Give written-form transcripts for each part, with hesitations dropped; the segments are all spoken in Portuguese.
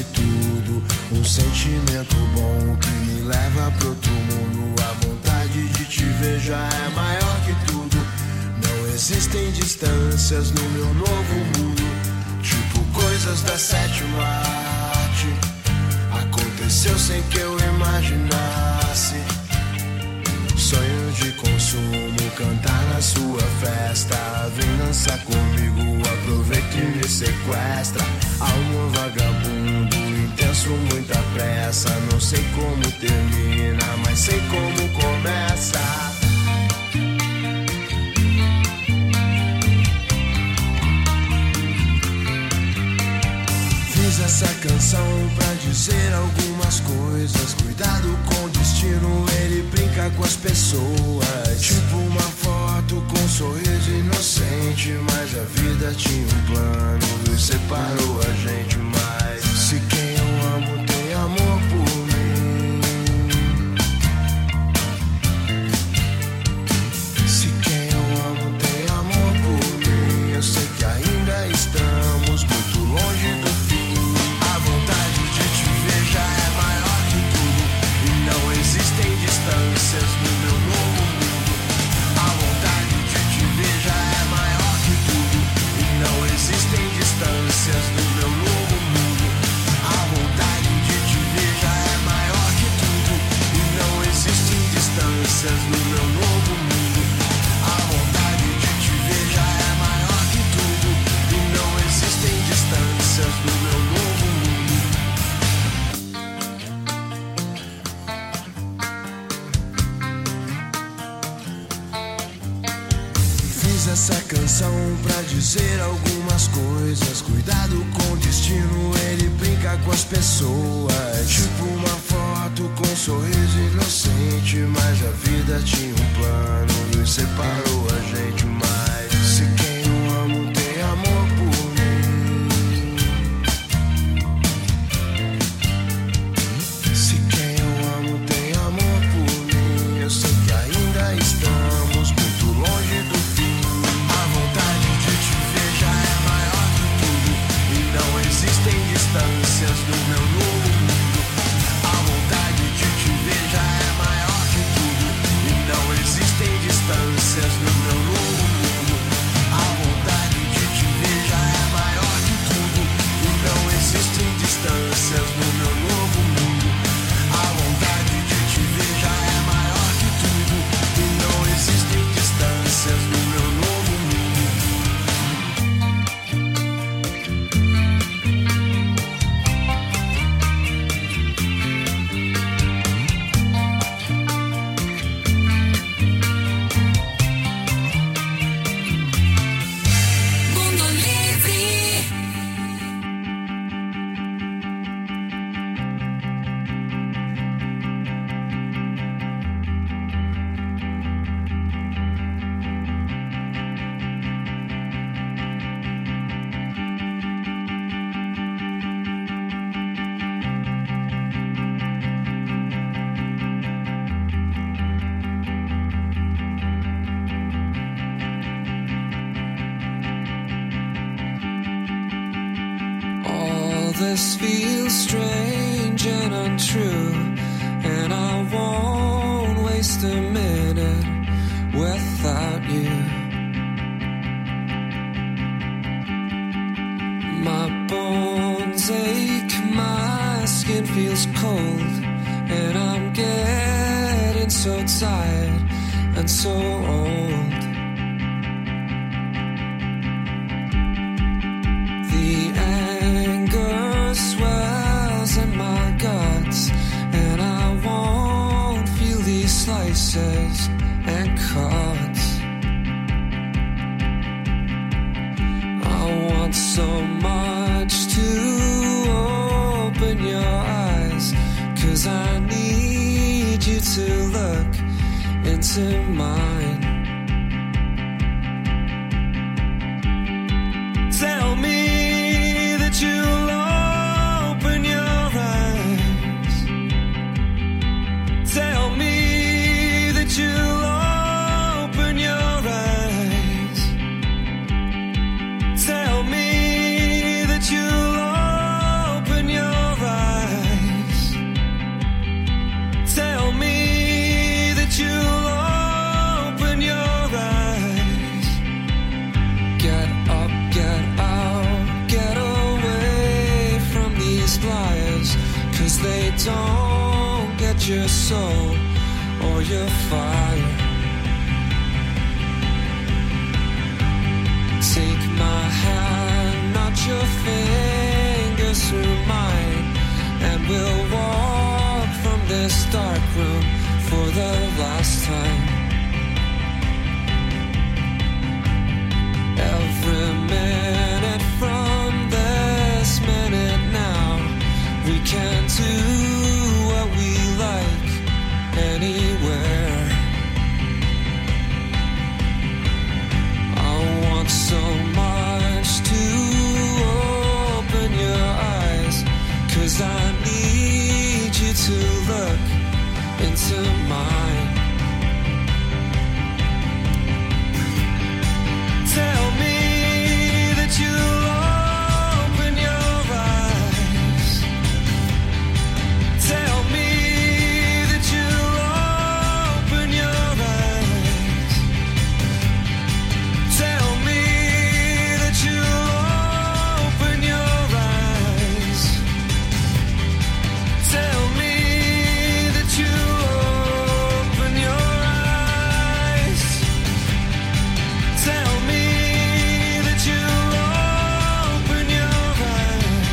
vale tudo. Um sentimento bom que me leva pro outro mundo. A vontade de te ver já é maior que tudo. Não existem distâncias no meu novo mundo. Tipo coisas da sétima arte. Aconteceu sem que eu imaginasse. Sonho de consumo, cantar na sua festa. Vem dançar comigo, aproveita e me sequestra. Alma vagabundo, intenso, muita pressa. Não sei como termina, mas sei como começa. Fiz essa canção pra dizer algumas coisas. Cuidado com o destino, ele brinca com as pessoas. Tipo uma foto com um sorriso inocente. Mas a vida tinha um plano e separou a gente. Mas se quem eu amo tem amor por mim, se quem eu amo tem amor por mim, eu sei que ainda estamos muito longe do fim. A vontade de te ver já é maior que tudo. E não existem distâncias no meu novo mundo. A vontade de te ver já é maior que tudo. E não existem distâncias no meu novo mundo. A vontade de te ver já é maior que tudo. E não existem distâncias no meu novo mundo. A vontade de te ver já é maior que tudo. E não existem distâncias no meu novo mundo. Fiz essa canção pra dizer algumas coisas. Cuidado com o destino, ele brinca com as pessoas. Tipo uma foto com um sorriso inocente. Mas a vida tinha um plano e separou a gente. Mas se quem eu amo tem amor por mim, se quem eu amo tem amor por mim, eu sei que ainda estamos muito longe do fim. A vontade de te ver já é maior que tudo. E não existem distâncias no meu novo mundo. A vontade de te ver já é maior que tudo. E não existem distâncias no meu novo mundo. A vontade de te ver já é maior que tudo. E não existem distâncias no meu novo mundo. A vontade de te ver já é maior que tudo. E não existem distâncias no meu novo mundo. Mundo Livre. All this feels strange and untrue, and I won't waste a minute without you. My bones ache, my skin feels cold, and I'm getting so tired and so old. The anger swells in my guts, and I won't feel these slices and cuts. I want so much to open your eyes, 'cause I need you to look into mine. Tell me that you'll open your eyes. Tell me that you'll open your eyes. Tell me that you'll open your 'cause they don't get your soul or your fire. Take my hand, not your fingers through mine, and we'll walk from this dark room for the last time. Every minute from this minute now, we can do what we like anywhere. I want so much to open your eyes, 'cause I need you to look into mine. Tell me that you'll open your eyes. Tell me that you'll open your eyes. Tell me that you'll open your eyes. Tell me that you'll open your eyes. Tell me that you'll open your eyes.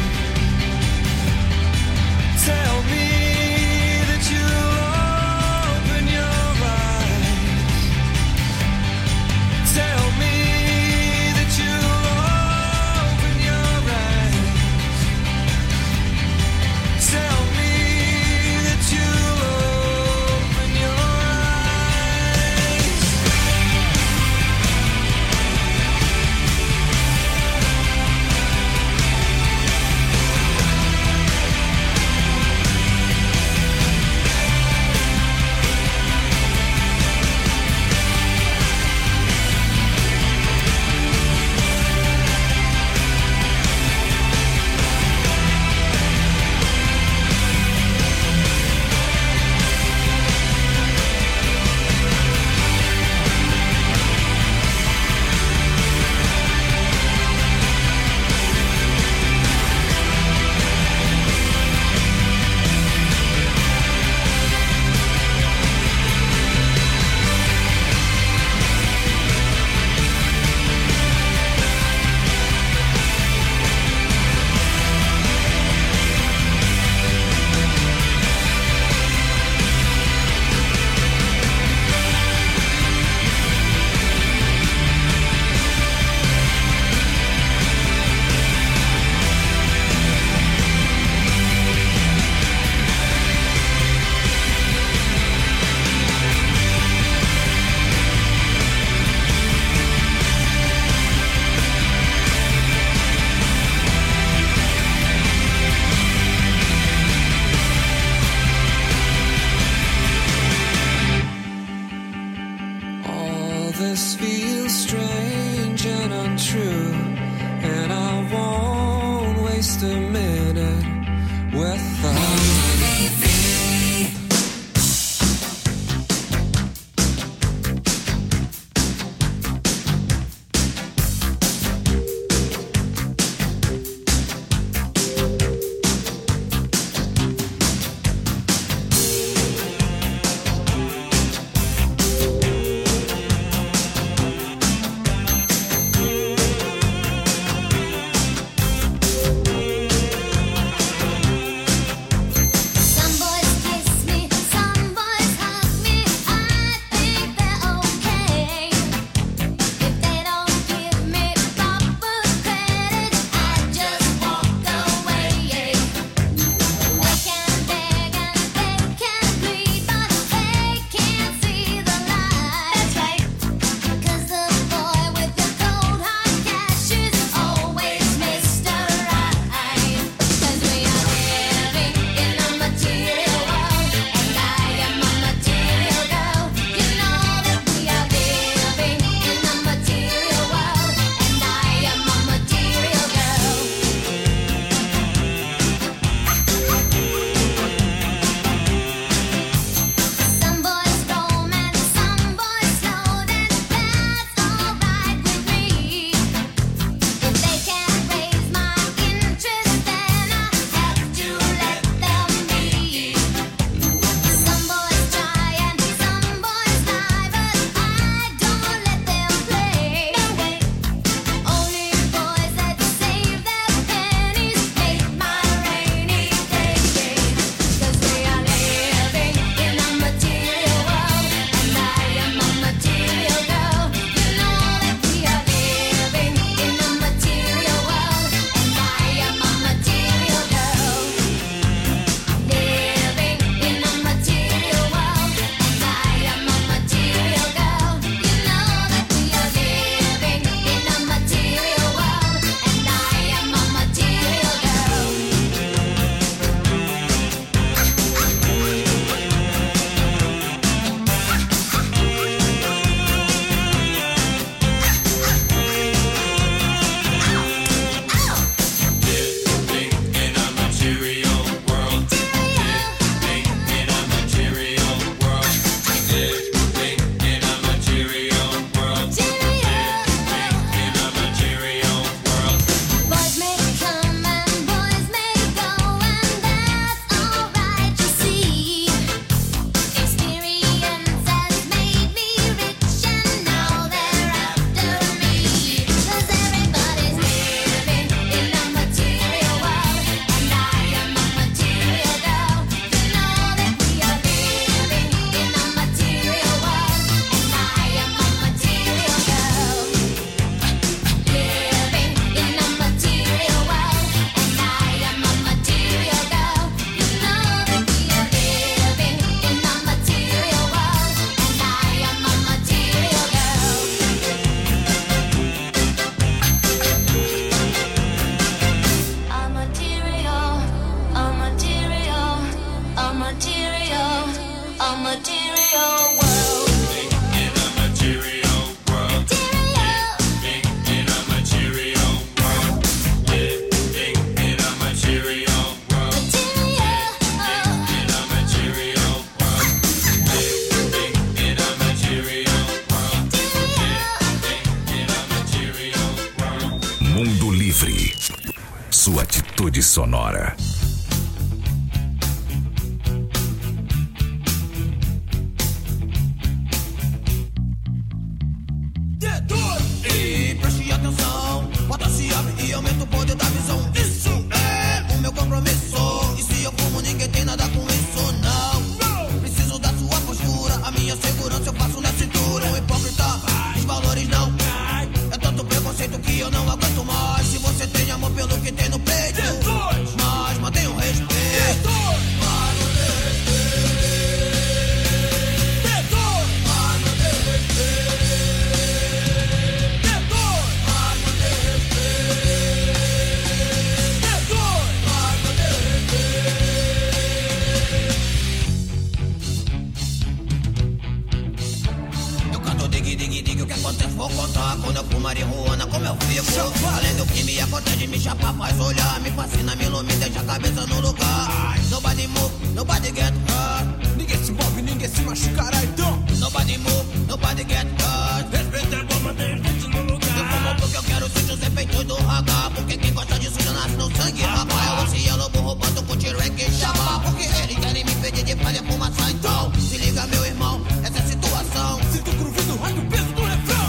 Tell me that you'll open your eyes. Tell me that you'll open your eyes. Tell me that you'll open your eyes. All this feels strange and untrue, and I won't waste a minute without you. Mundo Livre. Sua atitude sonora. E preste atenção, bota se abre e aumenta o poder da visão. Isso é o meu compromisso. E se eu fumo, ninguém tem nada com isso, não. Preciso da sua postura, a minha segurança eu faço na cintura. O hipócrita, os valores não. É tanto preconceito que eu não aguento mais. Se você tem amor pelo que tem no peito, mas mantenha o respeito. O que acontece, vou contar. Quando eu fumo marihuana, como eu fico. Além do que me acontece, me chapa, faz olhar. Me fascina, me ilumina, deixa a cabeça no lugar. Nobody move, nobody get hurt. Ninguém se move, ninguém se machucará, então. Nobody move, nobody get hurt. Respeita a bomba, deixa no lugar. Eu fumo porque eu quero ser os efeitos do raga. Porque quem gosta disso já nasce no sangue. Rapaz, eu se lobo roubando com tiro é que chama. Porque eles querem me pedir de palha fumaça. Então, se liga, meu irmão, essa é a situação. Sinto o groove do raio, o peso do refrão.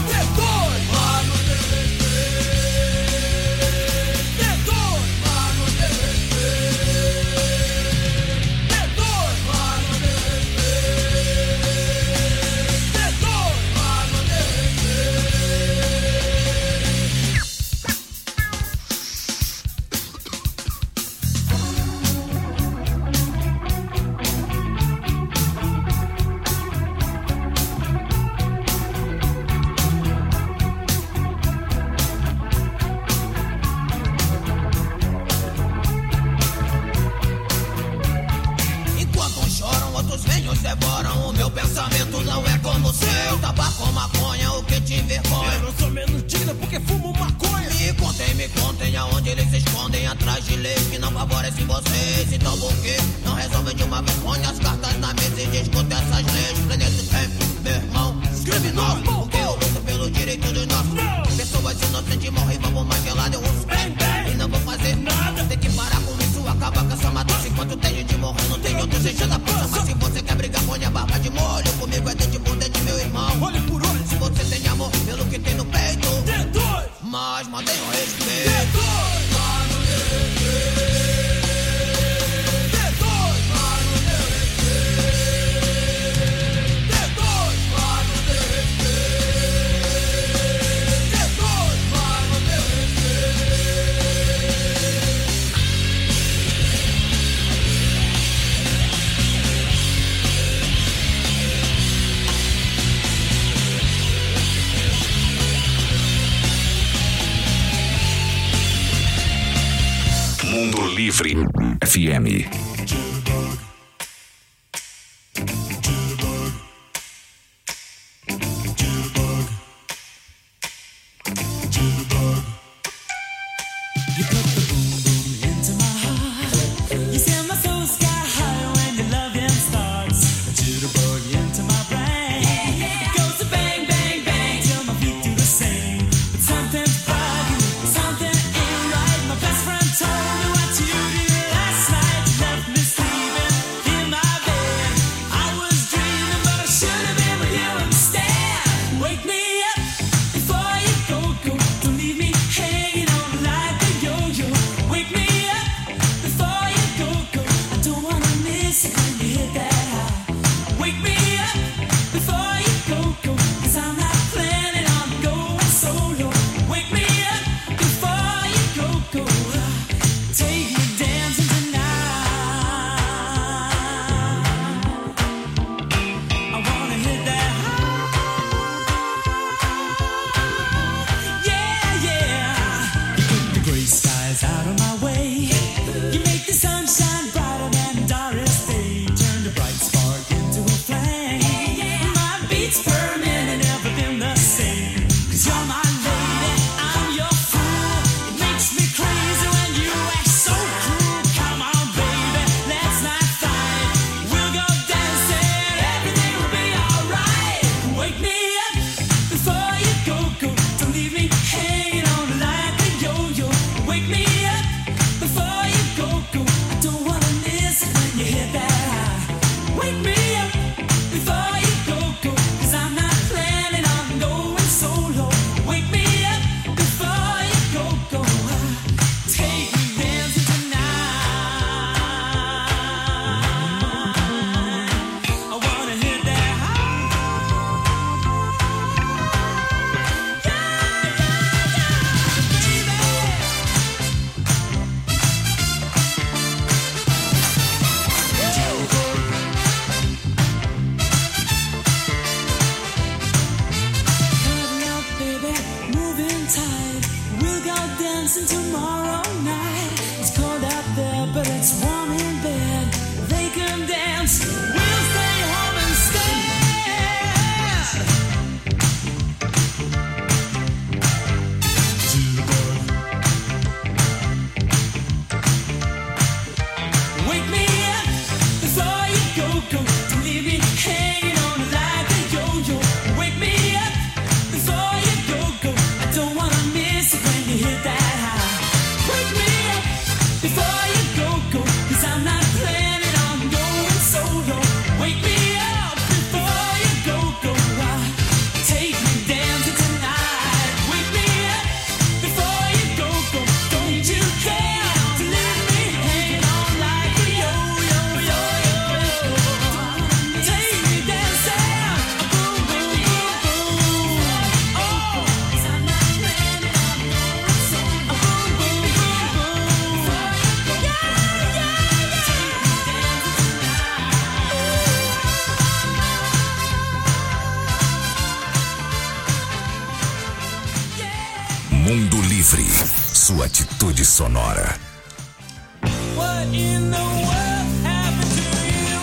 Devoram, o meu pensamento não é como o seu. Tabaco ou maconha, o que te envergonha? Eu não sou menos digno porque fumo maconha. Me contem aonde eles se escondem. Atrás de leis que não favorecem vocês. Então por que não resolvem de uma vez? Põe as cartas na mesa e discute essas leis. Planeta tempo, meu irmão, criminoso. Porque eu luto pelo direito dos nossos. Pessoas inocentes morrem, vamos mais gelado. Eu uso e não vou fazer nada. Tem que parar com isso, acabar com essa matança. Enquanto tem gente morrendo, não tem outro seja da pança. Mas se você quer brigar, põe a barba de molho. Comigo é dente por dente, meu irmão. Olho por olho. Se você tem amor pelo que tem no peito, mas mantenha o respeito. Mundo Livre FM. Something ain't right. My best friend told me what you did last night. Mundo Livre, sua atitude sonora. What in the world happened to you?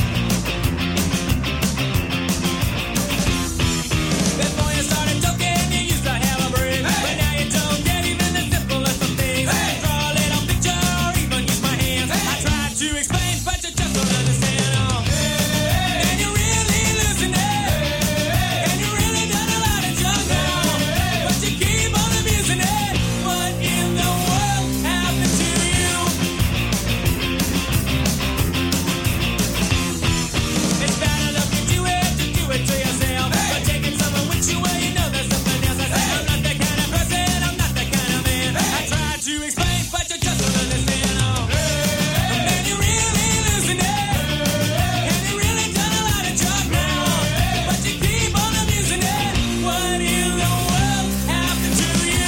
Before you started talking, you used to have a brain, but now you don't get even the simplest of things. Draw a little picture or even use my hands. I tried to explain, but you just don't understand. And you're really losing it. And you really done a lot of junk now, but you keep on abusing it. What in the world happened to you? It's bad enough to do it to yourself, but taking someone with you where you know there's something else. I say I'm not that kind of person, I'm not that kind of man. I tried to explain, but you just don't understand. And you're really losing it. And you really done a lot of junk now, but you keep on abusing it. What in the world happened to you?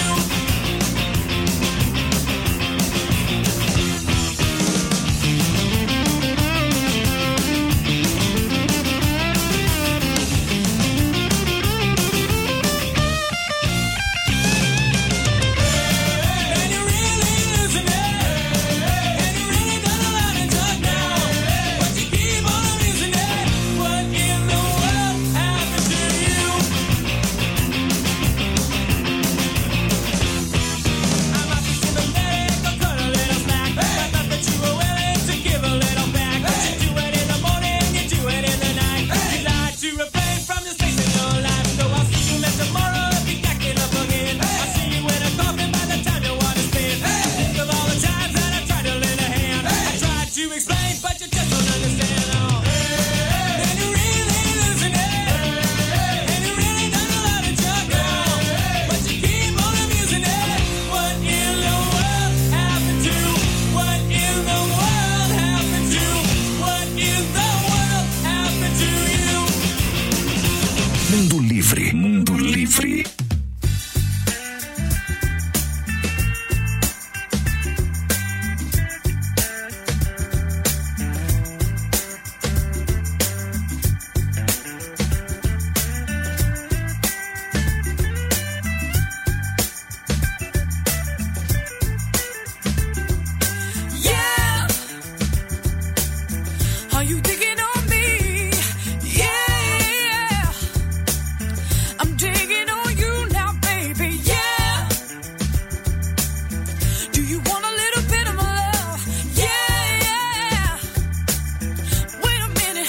And you're really losing it. And you really done a lot of junk now, but you keep on abusing it. What in the world happened to you? I might be sympathetic or cut a little slack, but I thought that you were willing to give a little back. But you do it in the morning, you do it in the night. You lie to refrain from the space in your life. So I'll see you then tomorrow if you got it up again. I'll see you in a coffin by the time you want to spin. Think of all the times that I tried to lend a hand. I tried to explain, but you just don't understand. And you're really losing it. And you really done a lot of junk now, but you keep on abusing it. What in the world happened to? What in the world happened to? What in the world happened to you? Mundo Livre, Mundo Livre. Yeah. Are you digging on me? Yeah. I'm digging on you now, baby. Yeah. Do you want a little bit of my love? Yeah. Wait a minute.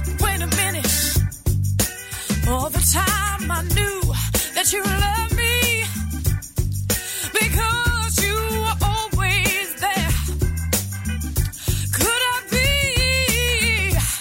All the time I knew that you loved me because you were always there. Could I be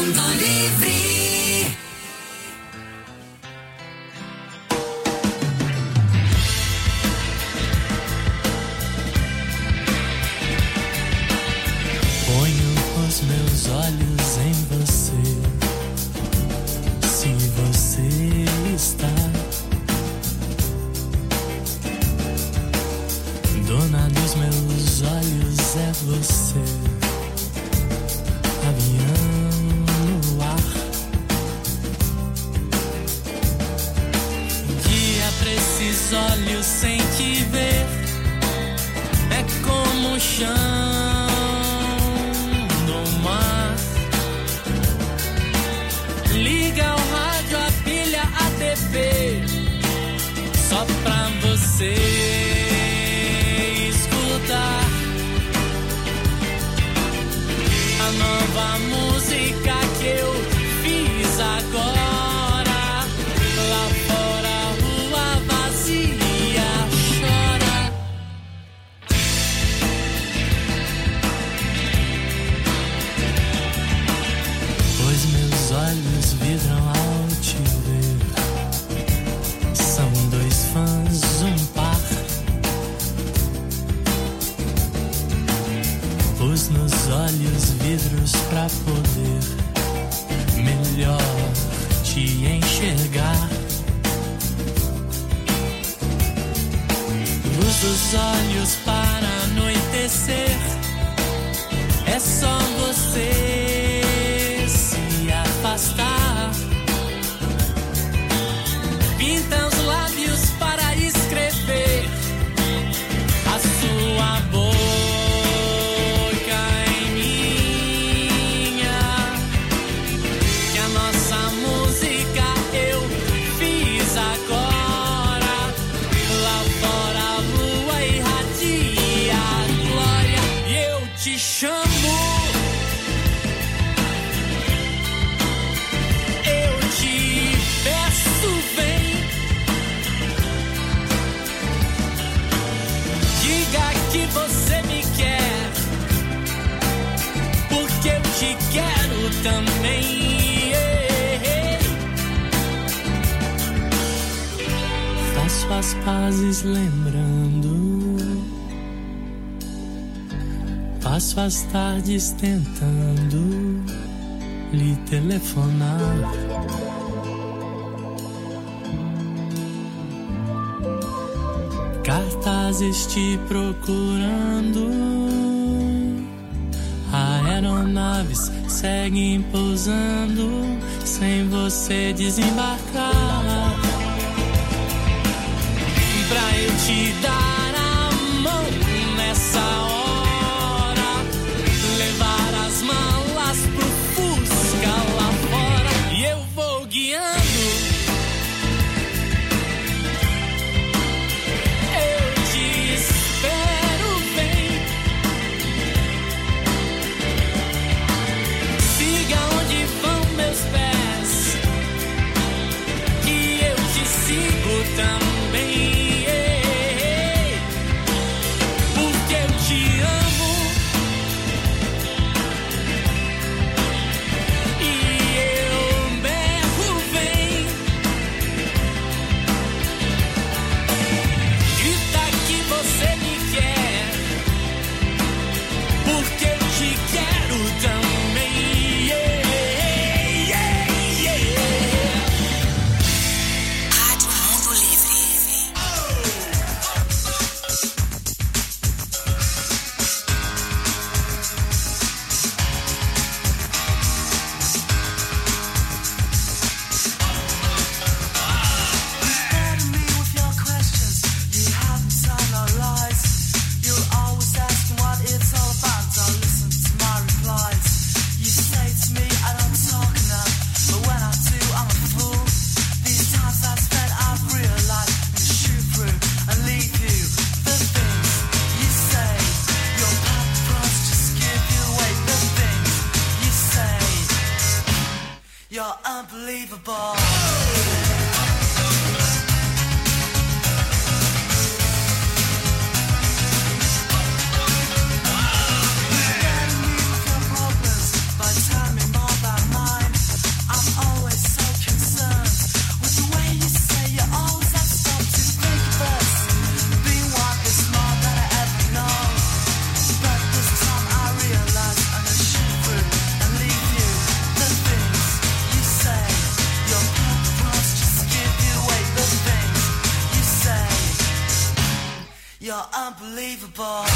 Mundo Livre. Ponho os meus olhos em você. Se você está, dona dos meus olhos é você. Avião no ar, guia pra esses olhos sem te ver. É como o chão do mar. Liga o rádio, a pilha, a TV, só pra você escutar a nova música que eu fiz agora. Lá fora a rua vazia chora. Pois meus olhos vidram ao te ver. São dois fãs, um par. Pus nos olhos vidros pra poder melhor te enxergar. Luz dos olhos para anoitecer. É só você se afastar. Pinta os lábios para escrever a sua boca em minha. Que a nossa música eu fiz agora. Lá fora a lua irradia a glória. E eu te chamo. Que você me quer, porque eu te quero também. Faço as pazes lembrando, passo as tardes tentando lhe telefonar. Cartazes te procurando, aeronaves seguem pousando sem você desembarcar. Pra eu te dar a mão nessa hora, levar as malas pro Fusca lá fora. E eu vou guiando. Também, porque eu te amo e eu berro bem. Grita que você me quer, porque eu te quero também. You're unbelievable. By telling me more about mine. You're unbelievable.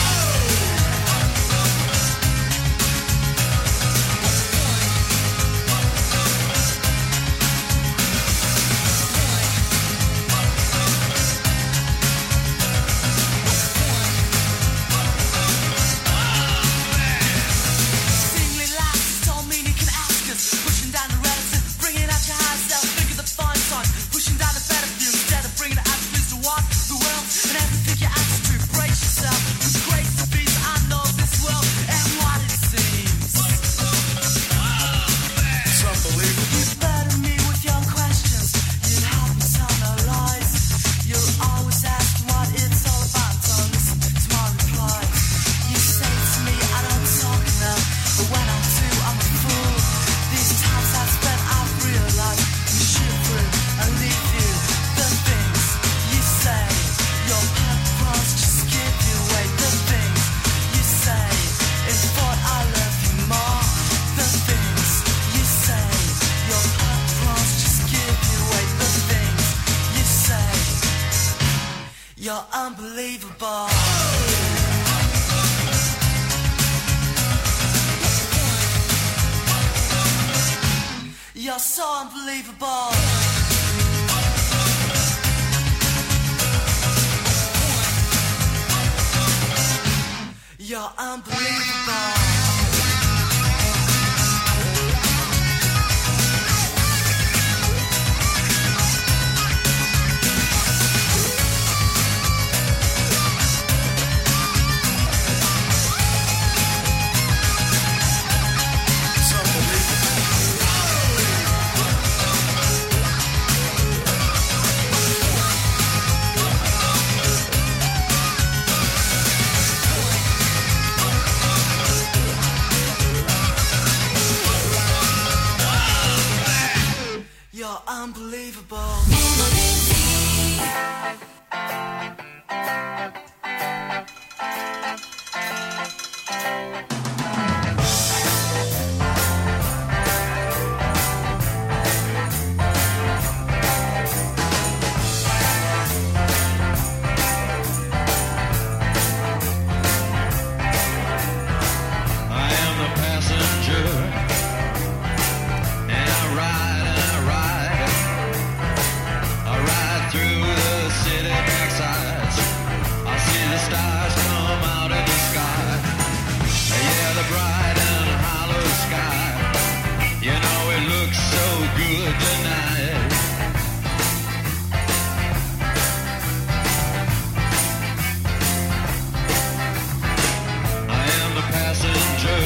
You're unbelievable. You're so unbelievable. You're unbelievable. You're unbelievable. I am the passenger, and I ride through the city backsides. I see the stars come out in the sky. Yeah, the bright and hollow sky. You know it looks so good tonight. I am the passenger.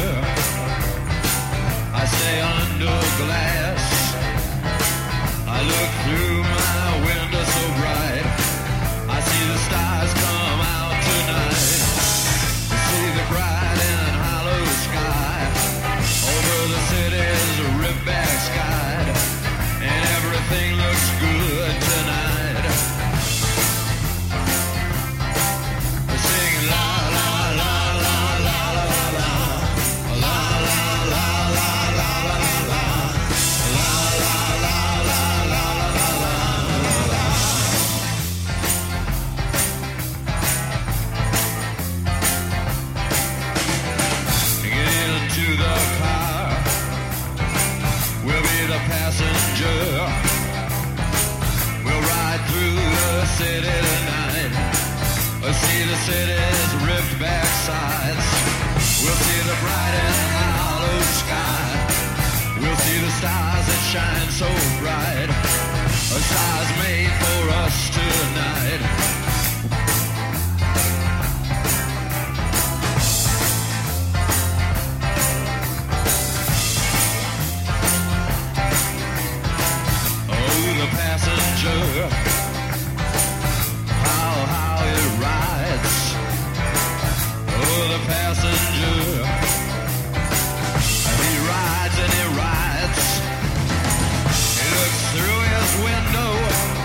I stay under glass. I look through my window so bright. I see the stars come out tonight. I see the bright and hollow sky over the city's ripped back sky, and everything looks good tonight. I sing la la la la la la la la la la la la la la. Passenger, we'll ride through the city tonight. We'll see the city's ripped back sides. We'll see the bright and hollow sky. We'll see the stars that shine so bright. A stars made for us tonight. The passenger, how it rides. Oh, the passenger, he rides and he rides. He looks through his window.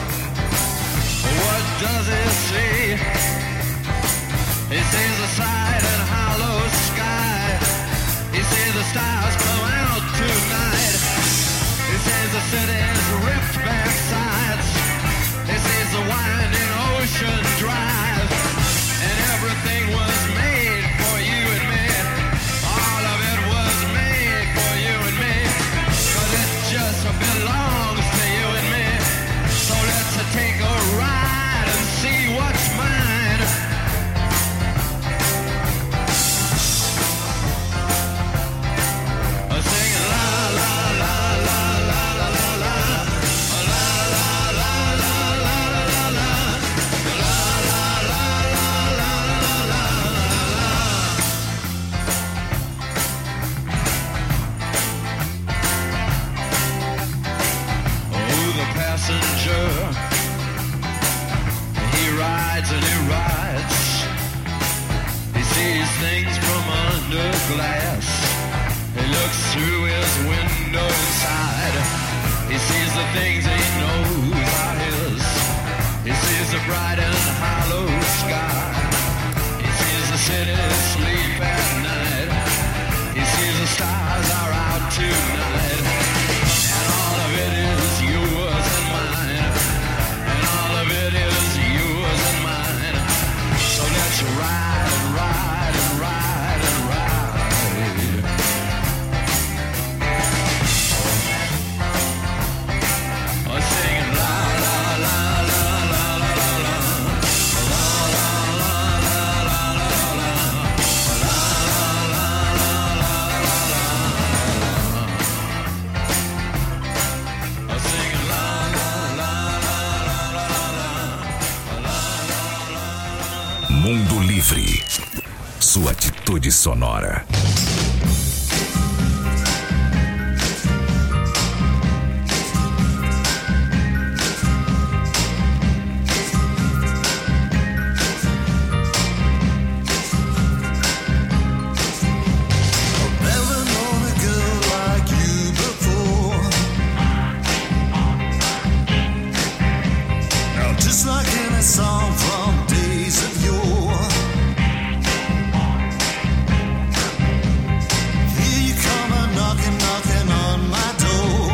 What does he see? He sees the side and hollow sky. He sees the stars come out tonight. He sees the city's ripped back sides. He sees the winding ocean drive, and and he rides. He sees things from under glass. He looks through his window inside. He sees the things he knows are his. He sees the bright and hollow sky. He sees the city sleep at night. He sees the stars are out tonight. And all of it is yours and mine. And all of it is yours and mine. So let's ride and ride and ride and ride. Oh, singing la la la la la la la la. La la la la la la la. La la la la la la. Oh, singing la la la la la la la. Mundo Livre. Sua atitude sonora. Never known a girl like you before. Now just like in a song from days of yore. Here you come a knocking, knocking on my door.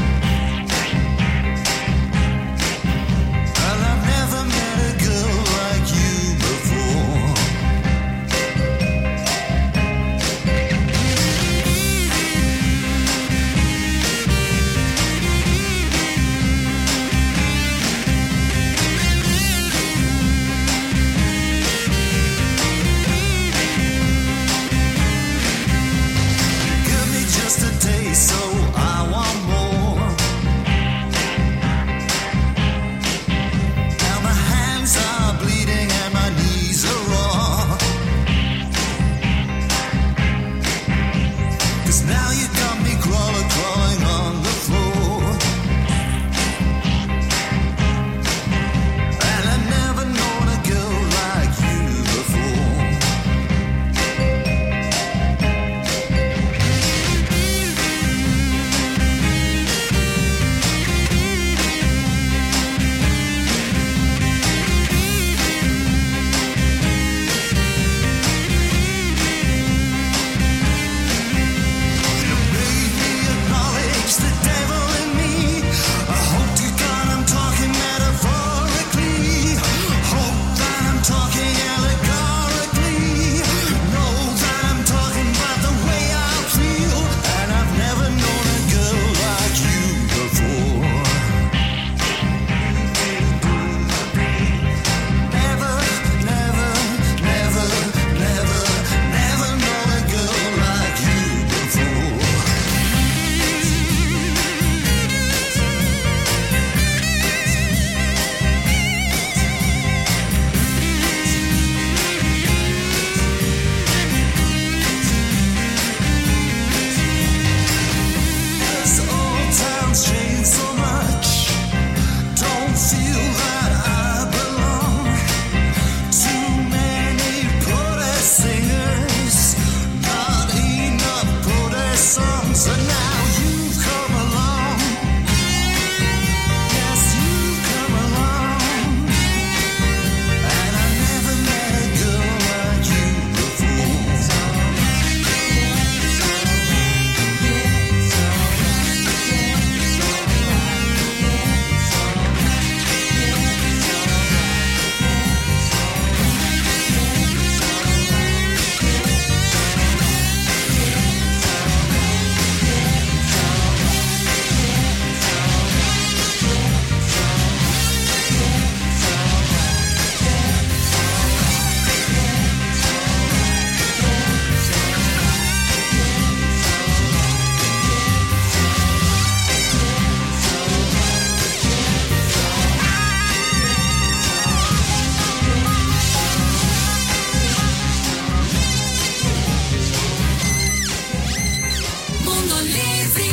And I've never met a girl like you before. Give me just a taste, so I want more. Now my hands are bleeding and my knees are raw. 'Cause now you got me crawling on the floor. And I've never known a girl like you before. Made me acknowledge the devil in me. I hope to God I'm talking metaphorically. Hope that I'm talking allegorically. Know that I'm talking about the way I feel. And I've never known a girl like you before. Never, never, never, never, never known a girl like you before. This old town's changed so much. Don't feel that I belong. Too many protest singers, not enough protest songs. And now you've come along. Yes, you've come along. And I never met a girl like you before. Mundo Livre.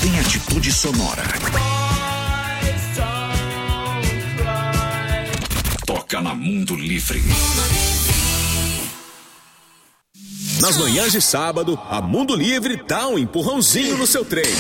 tem atitude sonora. Toca na Mundo Livre. Nas manhãs de sábado, a Mundo Livre dá um empurrãozinho no seu treino.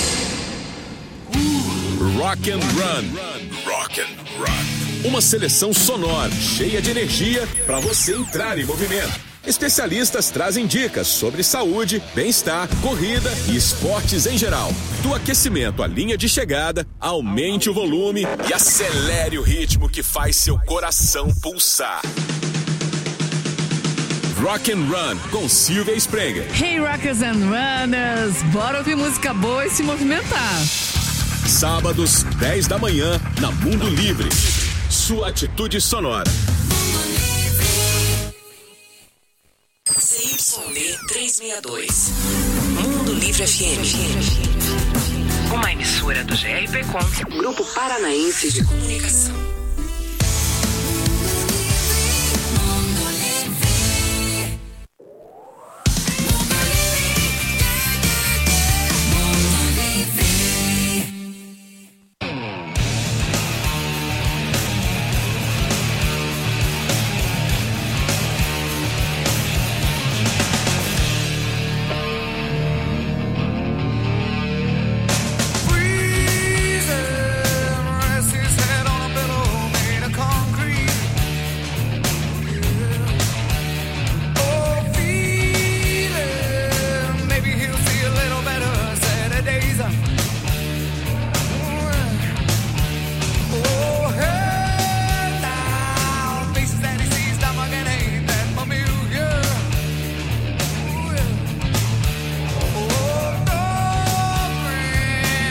Rock and Run. Rock and Run. Uma seleção sonora, cheia de energia para você entrar em movimento. Especialistas trazem dicas sobre saúde, bem-estar, corrida e esportes em geral. Do aquecimento à linha de chegada, aumente o volume e acelere o ritmo que faz seu coração pulsar. Rock and Run com Silvia Sprenger. Hey Rockers and Runners, bora ouvir música boa e se movimentar. Sábados, 10 da manhã, na Mundo Livre. Sua atitude sonora. CYD 362. Mundo Livre FM. Uma emissora do GRP Com, Grupo Paranaense de Comunicação.